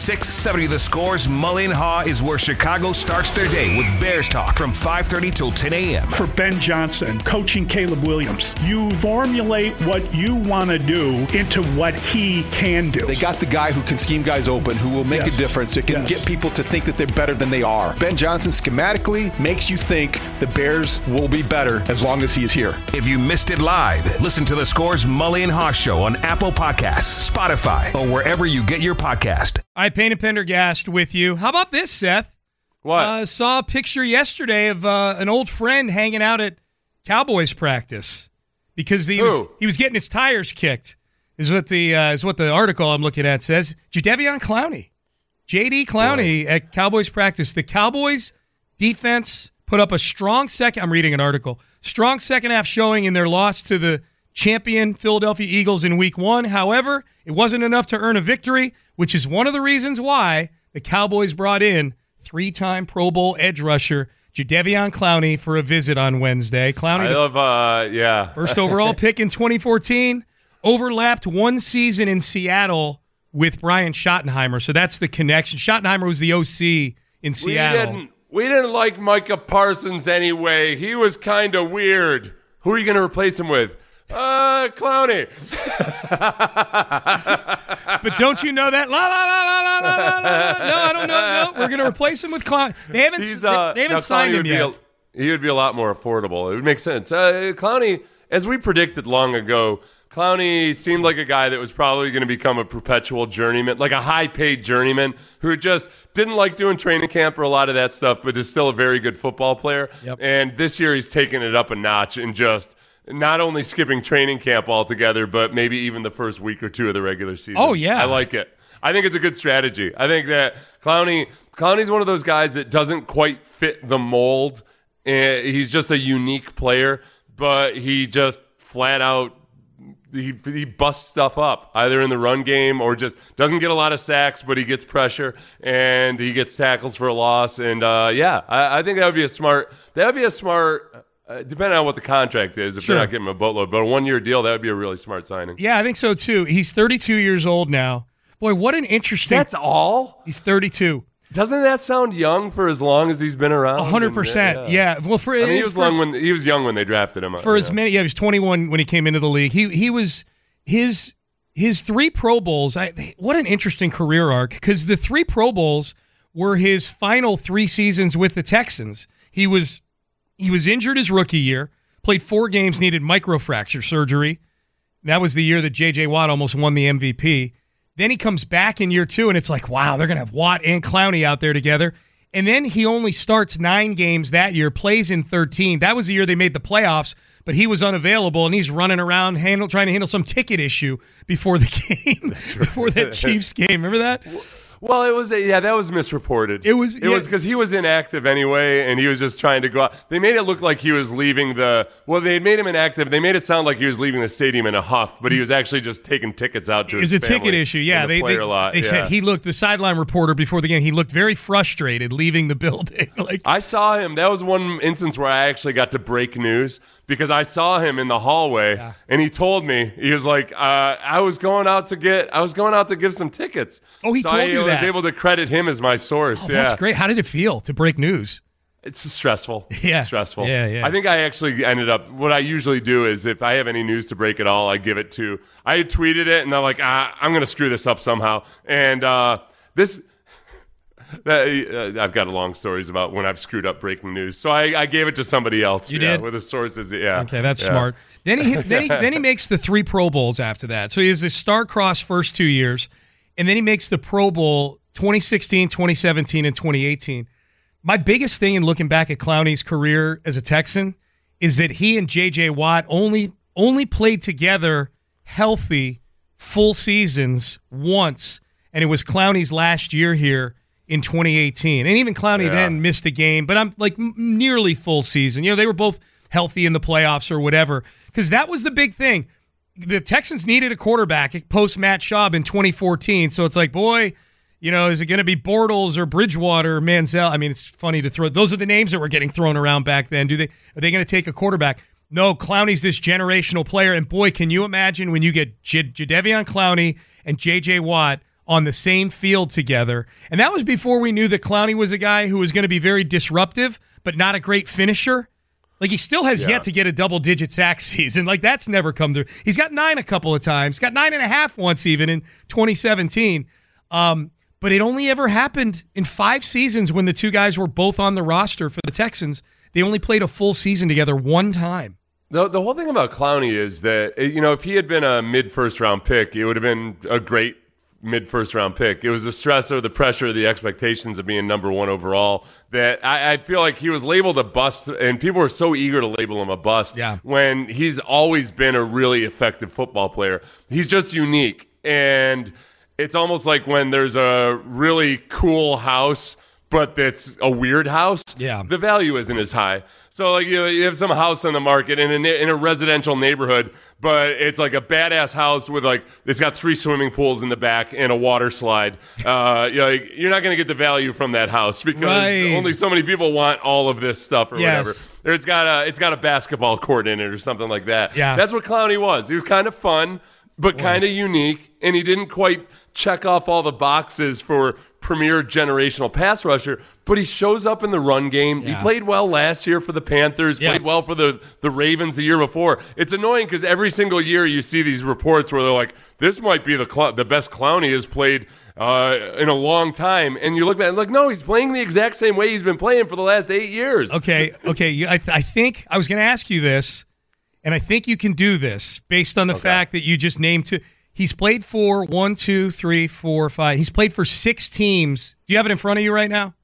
670 The Score's Mully and Haw is where Chicago starts their day with Bears talk from 5:30 till 10 a.m. For Ben Johnson, coaching Caleb Williams, you formulate what you want to do into what he can do. They got the guy who can scheme guys open, who will make a difference. It can get people to think that they're better than they are. Ben Johnson schematically makes you think the Bears will be better as long as he is here. If you missed it live, listen to The Score's Mully and Haw Show on Apple Podcasts, Spotify, or wherever you get your podcast. I Payne and Pendergast with you. How about this, Seth? What? Saw a picture yesterday of an old friend hanging out at Cowboys practice because he was getting his tires kicked. Is what the article I'm looking at says. Jadeveon Clowney, J.D. Clowney at Cowboys practice. The Cowboys defense put up a strong second. I'm reading an article. Strong second half showing in their loss to the champion Philadelphia Eagles in Week 1. However, it wasn't enough to earn a victory, which is one of the reasons why the Cowboys brought in 3-time Pro Bowl edge rusher Jadeveon Clowney for a visit on Wednesday. Clowney, first overall pick in 2014, overlapped one season in Seattle with Brian Schottenheimer. So that's the connection. Schottenheimer was the OC in Seattle. We didn't like Micah Parsons anyway. He was kind of weird. Who are you going to replace him with? Clowney. But don't you know that? La, la, la, la, la, la, la. No, I don't know. No, we're going to replace him with Clowney. They haven't signed him yet. He would be a lot more affordable. It would make sense. Clowney, as we predicted long ago, Clowney seemed like a guy that was probably going to become a perpetual journeyman, like a high-paid journeyman who just didn't like doing training camp or a lot of that stuff, but is still a very good football player. Yep. And this year he's taken it up a notch and just not only skipping training camp altogether, but maybe even the first week or two of the regular season. Oh, yeah. I like it. I think it's a good strategy. I think that Clowney's one of those guys that doesn't quite fit the mold. He's just a unique player, but he just flat out he busts stuff up either in the run game or just doesn't get a lot of sacks, but he gets pressure and he gets tackles for a loss. And I think that would be a smart. Depending on what the contract is, if they're not getting him a boatload, but a 1-year deal, that would be a really smart signing. Yeah, I think so too. He's 32 years old now. Boy, what an interesting. That's all? He's 32. Doesn't that sound young for as long as he's been around? 100%. Yeah. Well, he was young when they drafted him. For as many, he was 21 when he came into the league. He was his 3 Pro Bowls. What an interesting career arc, because the 3 Pro Bowls were his final 3 seasons with the Texans. He was injured his rookie year, played 4 games, needed microfracture surgery. That was the year that J.J. Watt almost won the MVP. Then he comes back in year 2, and it's like, wow, they're going to have Watt and Clowney out there together. And then he only starts 9 games that year, plays in 13. That was the year they made the playoffs, but he was unavailable, and he's running around trying to handle some ticket issue before the game, before that Chiefs game. Remember that? Well, that was misreported. It was because he was inactive anyway, and he was just trying to go out. They made it look like he was leaving they made him inactive. They made it sound like he was leaving the stadium in a huff, but he was actually just taking tickets out to his family. It was a ticket issue, yeah. They said the sideline reporter before the game, he looked very frustrated leaving the building. I saw him. That was one instance where I actually got to break news, because I saw him in the hallway, and he told me, he was like, I was going out to give some tickets. Oh, he told you that. I was able to credit him as my source. Oh, that's great. How did it feel to break news? It's stressful. Yeah. Stressful. Yeah. I think I actually ended up, what I usually do is if I have any news to break at all, I tweeted it, and I'm like, I'm going to screw this up somehow. And I've got long stories about when I've screwed up breaking news. So I gave it to somebody else. You did? With the sources. Yeah. Okay, that's smart. Then he makes the 3 Pro Bowls after that. So he has this star-crossed first 2 years, and then he makes the Pro Bowl 2016, 2017, and 2018. My biggest thing in looking back at Clowney's career as a Texan is that he and J.J. Watt only played together healthy full seasons once, and it was Clowney's last year here in 2018. And even Clowney then missed a game, but I'm like nearly full season. They were both healthy in the playoffs or whatever, because that was the big thing. The Texans needed a quarterback post Matt Schaub in 2014. So it's like, boy, is it going to be Bortles or Bridgewater or Manziel? I mean, it's funny to throw. Those are the names that were getting thrown around back then. Are they going to take a quarterback? No, Clowney's this generational player. And boy, can you imagine when you get Jadeveon Clowney and J.J. Watt on the same field together. And that was before we knew that Clowney was a guy who was going to be very disruptive, but not a great finisher. Like, he still has yet to get a double-digit sack season. Like, that's never come through. He's got 9 a couple of times. Got 9.5 once even in 2017. But it only ever happened in 5 seasons when the two guys were both on the roster for the Texans. They only played a full season together one time. The whole thing about Clowney is that, if he had been a mid-first-round pick, it would have been a great mid-first-round pick. It was the stress or the pressure, the expectations of being number 1 overall that I feel like he was labeled a bust, and people were so eager to label him a bust when he's always been a really effective football player. He's just unique, and it's almost like when there's a really cool house, but that's a weird house, the value isn't as high. So, like, you have some house on the market in a residential neighborhood, but it's like a badass house with, like, it's got 3 swimming pools in the back and a water slide. You're not going to get the value from that house because only so many people want all of this stuff or whatever. Or it's got a basketball court in it or something like that. Yeah. That's what Clowney was. He was kind of fun, but kind of unique, and he didn't quite check off all the boxes for premier generational pass rusher, but he shows up in the run game. He played well last year for the Panthers, played well for the Ravens the year before. It's annoying because every single year you see these reports where they're like, this might be the best Clowney has played in a long time. And you look at it and like, no, he's playing the exact same way he's been playing for the last 8 years. Okay. I think I was going to ask you this, and I think you can do this based on the fact that you just named 2. He's played for 1, 2, 3, 4, 5. He's played for 6 teams. Do you have it in front of you right now?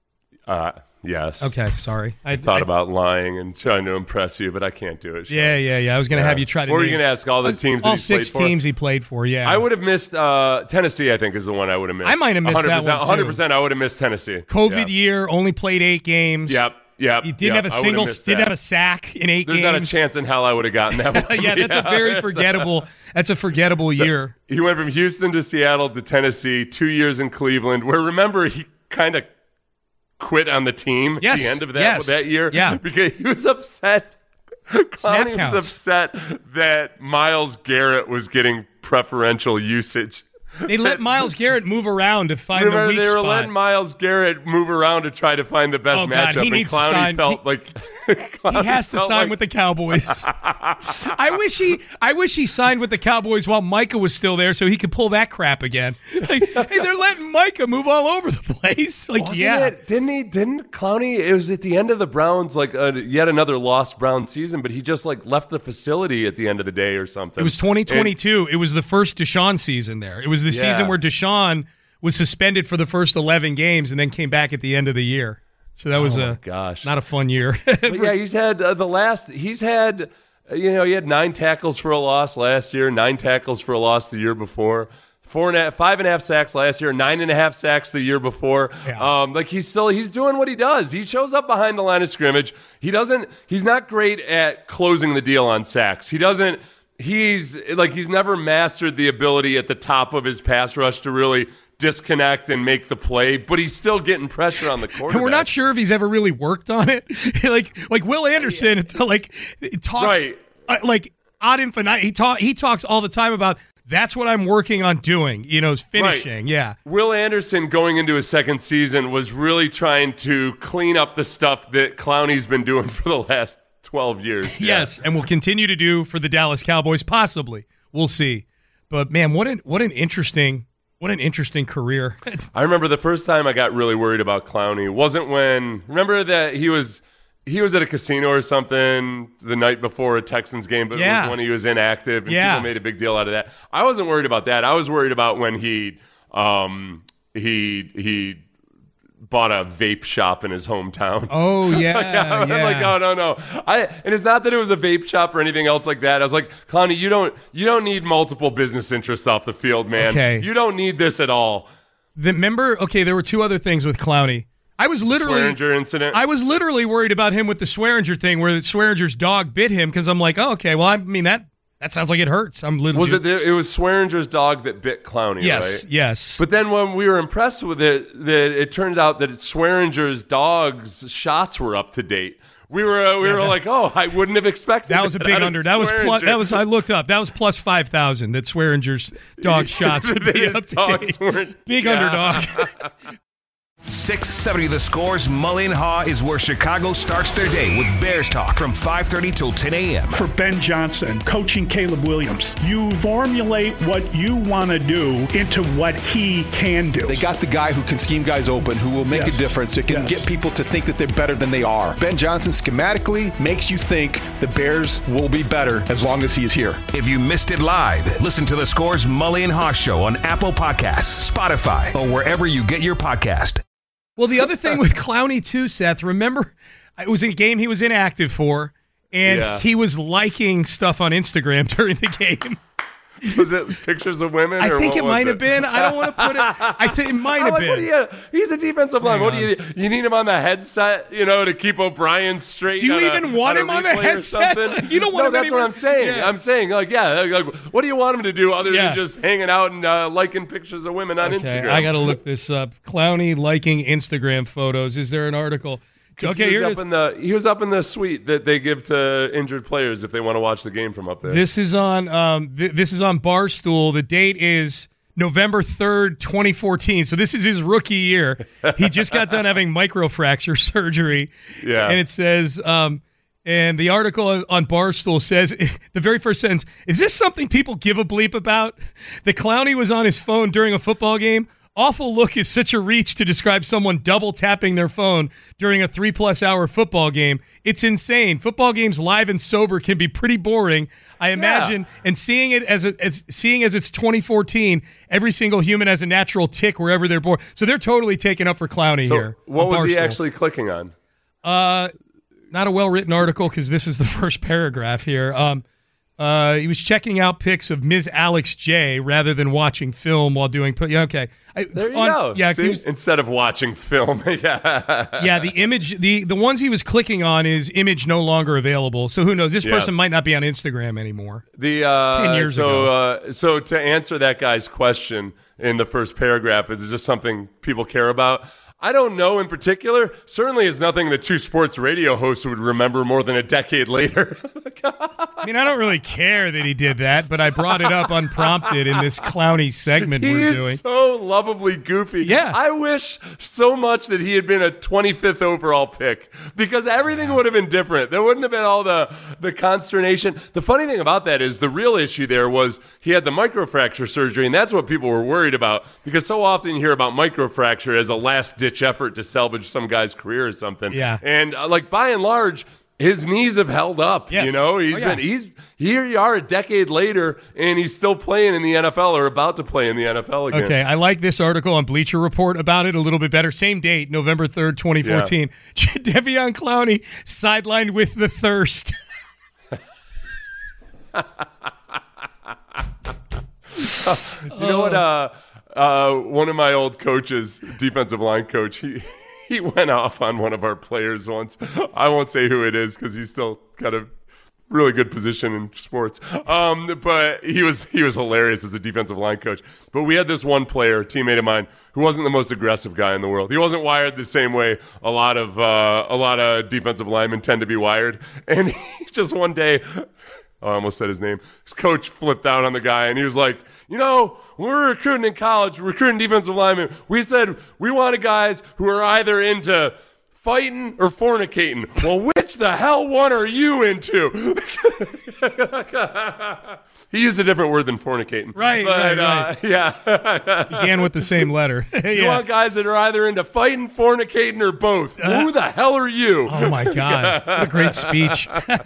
Yes. Okay, sorry. I thought about lying and trying to impress you, but I can't do it. Sean. Yeah. I was going to have you try to. Or were you going to ask all the teams that he played for? All 6 teams he played for, yeah. I would have missed Tennessee, I think, is the one I would have missed. I might have missed that one, too. 100% I would have missed Tennessee. COVID year, only played 8 games. Yep. He didn't have a single, didn't have a sack in 8 games. There's not a chance in hell I would have gotten that one. That's a very forgettable. That's a forgettable year. He went from Houston to Seattle to Tennessee, 2 years in Cleveland, where remember he kind of quit on the team at the end of that year because he was upset. Clowney was upset that Myles Garrett was getting preferential usage. They let Myles Garrett move around to find the weak spot. They were letting Myles Garrett move around to try to find the best matchup. He needs to sign. He has to sign with the Cowboys. I wish he signed with the Cowboys while Micah was still there, so he could pull that crap again. Like, hey, they're letting Micah move all over the place. Like, didn't Clowney? It was at the end of the Browns, like yet another lost Brown season, but he just like left the facility at the end of the day or something. It was 2022. It was the first Deshaun season there. It was the season where Deshaun was suspended for the first 11 games and then came back at the end of the year. So that was not a fun year. But yeah, he's had he had 9 tackles for a loss last year, 9 tackles for a loss the year before, 5.5 sacks last year, 9.5 sacks the year before. Yeah. He's doing what he does. He shows up behind the line of scrimmage. He's not great at closing the deal on sacks. He's never mastered the ability at the top of his pass rush to really disconnect and make the play, but he's still getting pressure on the quarterback. And we're not sure if he's ever really worked on it. like Will Anderson, talks ad infinitum. He talks all the time about that's what I'm working on doing. Finishing. Right. Yeah. Will Anderson going into his second season was really trying to clean up the stuff that Clowney's been doing for the last 12 years. Yes, and will continue to do for the Dallas Cowboys. Possibly, we'll see. But man, what an interesting career. I remember the first time I got really worried about Clowney wasn't when, remember that he was at a casino or something the night before a Texans game, but it was when he was inactive and people made a big deal out of that. I wasn't worried about that. I was worried about when he bought a vape shop in his hometown. Oh, yeah. I'm like, oh, no. And it's not that it was a vape shop or anything else like that. I was like, Clowney, you don't need multiple business interests off the field, man. Okay. You don't need this at all. There were 2 other things with Clowney. Swearinger incident. I was literally worried about him with the Swearinger thing where Swearinger's dog bit him because I'm like, oh, okay, well, I mean, that sounds like it hurts. It was Swearinger's dog that bit Clowney, right? Yes. But then when we were impressed with it, that it turned out that Swearinger's dog's shots were up to date, we were like, oh, I wouldn't have expected that was a big under. That was I looked up. That was plus 5,000. That Swearinger's dog shots would be up to date. Big underdog. 670 The Score's Mully and Haw is where Chicago starts their day with Bears talk from 5:30 till 10 a.m. For Ben Johnson, coaching Caleb Williams, you formulate what you want to do into what he can do. They got the guy who can scheme guys open, who will make a difference. It can get people to think that they're better than they are. Ben Johnson schematically makes you think the Bears will be better as long as he is here. If you missed it live, listen to The Score's Mully and Haw Show on Apple Podcasts, Spotify, or wherever you get your podcast. Well, the other thing with Clowney too, Seth, remember it was a game he was inactive for, and he was liking stuff on Instagram during the game. Was it pictures of women? I think it might have been. I don't want to put it. I think it might have been. He's a defensive line. What do you need him on the headset? To keep O'Brien straight. Do you even want him on the headset? You don't want him. That's what I'm saying. Yeah. I'm saying, what do you want him to do other than just hanging out and liking pictures of women on Instagram? I got to look this up. Clowney liking Instagram photos. Is there an article? Okay, he was up in the suite that they give to injured players if they want to watch the game from up there. This is on Barstool. The date is November 3rd, 2014. So this is his rookie year. He just got done having microfracture surgery. Yeah. And it says, and the article on Barstool says, the very first sentence, is this something people give a bleep about? The Clowney was on his phone during a football game. Awful look is such a reach to describe someone double tapping their phone during a 3+ hour football game. It's insane. Football games live and sober can be pretty boring, I imagine. And seeing as it's 2014, every single human has a natural tick wherever they're born. So they're totally taken up for Clowney here. What was he actually clicking on? Not a well-written article because this is the first paragraph here. He was checking out pics of Ms. Alex J rather than watching film while doing. There you go. Yeah, instead of watching film. The image, the ones he was clicking on is image no longer available. So who knows? This person might not be on Instagram anymore. 10 years ago. So to answer that guy's question in the first paragraph, is this something people care about? I don't know in particular. Certainly it's nothing that two sports radio hosts would remember more than a decade later. I mean, I don't really care that he did that, but I brought it up unprompted in this Clowney segment we're doing. He's so lovably goofy. Yeah. I wish so much that he had been a 25th overall pick because everything would have been different. There wouldn't have been all the consternation. The funny thing about that is the real issue there was he had the microfracture surgery, and that's what people were worried about because so often you hear about microfracture as a last-ditch effort to salvage some guy's career or something. Yeah. And by and large, his knees have held up. Yes. Here you are a decade later, and he's still playing in the NFL or about to play in the NFL again. Okay, I like this article on Bleacher Report about it a little bit better. Same date, November 3rd, 2014. Yeah. Jadeveon Clowney sidelined with the thirst. You know what? One of my old coaches, defensive line coach, he went off on one of our players once. I won't say who it is because he's still got a really good position in sports. But he was hilarious as a defensive line coach. But we had this one player, teammate of mine, who wasn't the most aggressive guy in the world. He wasn't wired the same way a lot of defensive linemen tend to be wired. And he just one day, I almost said his name. His coach flipped out on the guy, and he was like, when we were recruiting in college, recruiting defensive linemen, we said we wanted guys who are either into fighting or fornicating. Well, which the hell one are you into? He used a different word than fornicating. Right. Yeah. Began with the same letter. You want guys that are either into fighting, fornicating, or both. Who the hell are you? Oh, my God. What a great speech.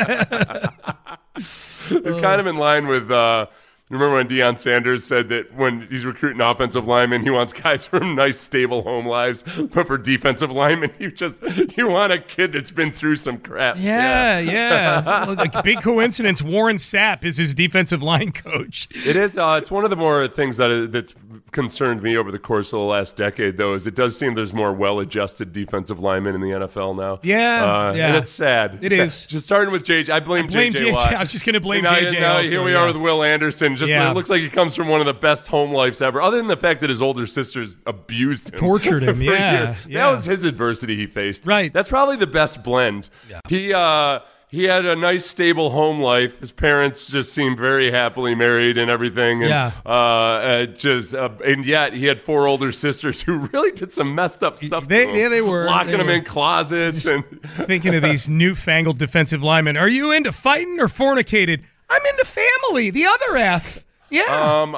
They're kind of in line with, remember when Deion Sanders said that when he's recruiting offensive linemen, he wants guys from nice, stable home lives, but for defensive linemen, you want a kid that's been through some crap. Yeah. Like, big coincidence, Warren Sapp is his defensive line coach. It is. It's one of the more things that's concerned me over the course of the last decade, though, is it does seem there's more well-adjusted defensive linemen in the NFL now. Yeah. And it's sad. It is. Just starting with JJ. I blame JJ Watt. I was just going to blame now, JJ now also, here we are with Will Anderson. It looks like he comes from one of the best home lives ever, other than the fact that his older sisters abused him. Tortured him, That was his adversity he faced. Right. That's probably the best blend. Yeah. He had a nice, stable home life. His parents just seemed very happily married and everything. And, and yet he had 4 older sisters who really did some messed up stuff. They were. Locking him in closets. And thinking of these newfangled defensive linemen. Are you into fighting or fornicated? I'm into family. The other F. Yeah.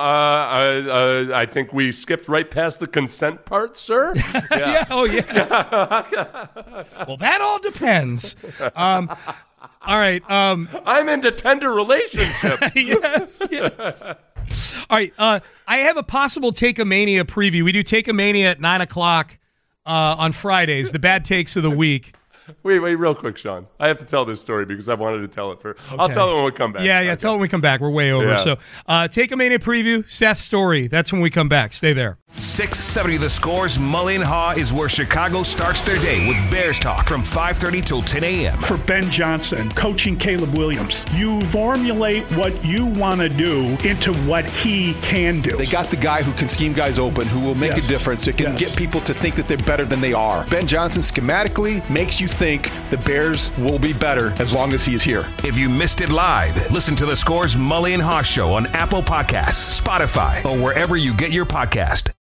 I think we skipped right past the consent part, sir. Yeah. Oh, yeah. Well, that all depends. All right. I'm into tender relationships. Yes. All right. I have a possible Take-A-Mania preview. We do Take-A-Mania at 9 o'clock on Fridays, the bad takes of the week. Wait, real quick, Sean. I have to tell this story because I wanted to tell it first. Okay. I'll tell it when we come back. Yeah, tell it when we come back. We're way over. Yeah. So Take-A-Mania preview, Seth's story. That's when we come back. Stay there. 670 The Score's Mully and Haw is where Chicago starts their day with Bears talk from 5:30 till 10 a.m. For Ben Johnson, coaching Caleb Williams, you formulate what you want to do into what he can do. They got the guy who can scheme guys open, who will make a difference. It can get people to think that they're better than they are. Ben Johnson schematically makes you think the Bears will be better as long as he is here. If you missed it live, listen to The Score's Mully and Haw Show on Apple Podcasts, Spotify, or wherever you get your podcast.